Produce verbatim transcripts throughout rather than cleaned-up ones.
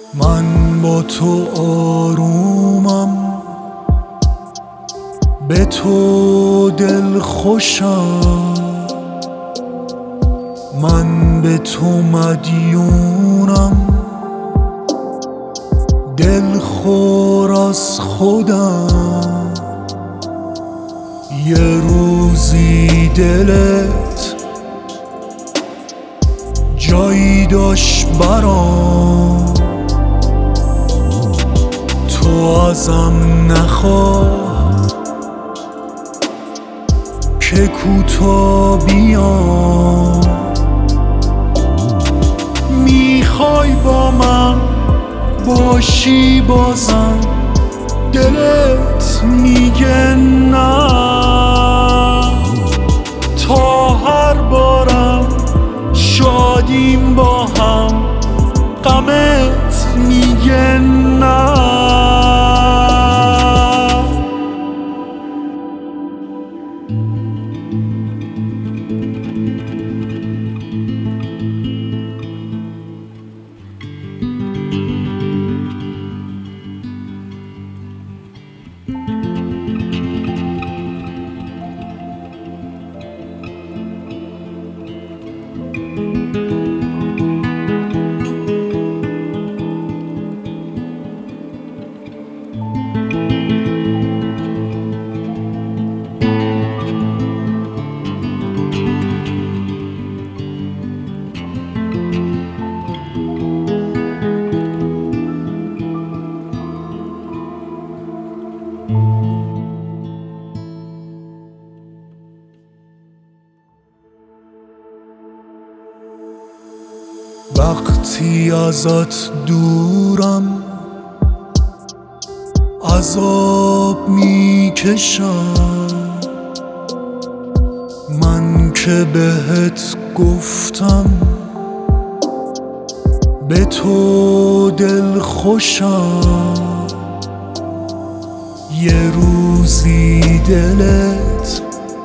من با تو آرومم، به تو دل خوشم، من به تو مدیونم، دل خور از خودم. یه روزی دلت جایی داشت برام، تو ازم نخواه که کوتا بیام. میخوای با من باشی بازم، دلت میگه نه، تا هر بارم شادیم با هم، غمت میگه نه. وقتی ازت دورم عذاب میکشم، من که بهت گفتم به تو دل خوشم. یه روزی دلت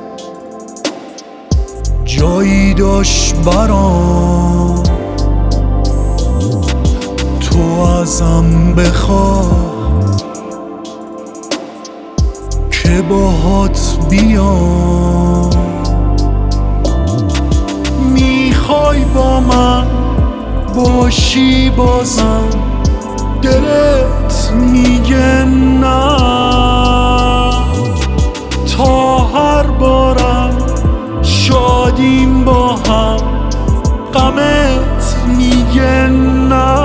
جایی داشت برام، تو ازم بخواه که باهات بیام. میخوای با من باشی بازم، دلت میگه نه، تا هر بارم شادیم با هم، غمت میگه نه.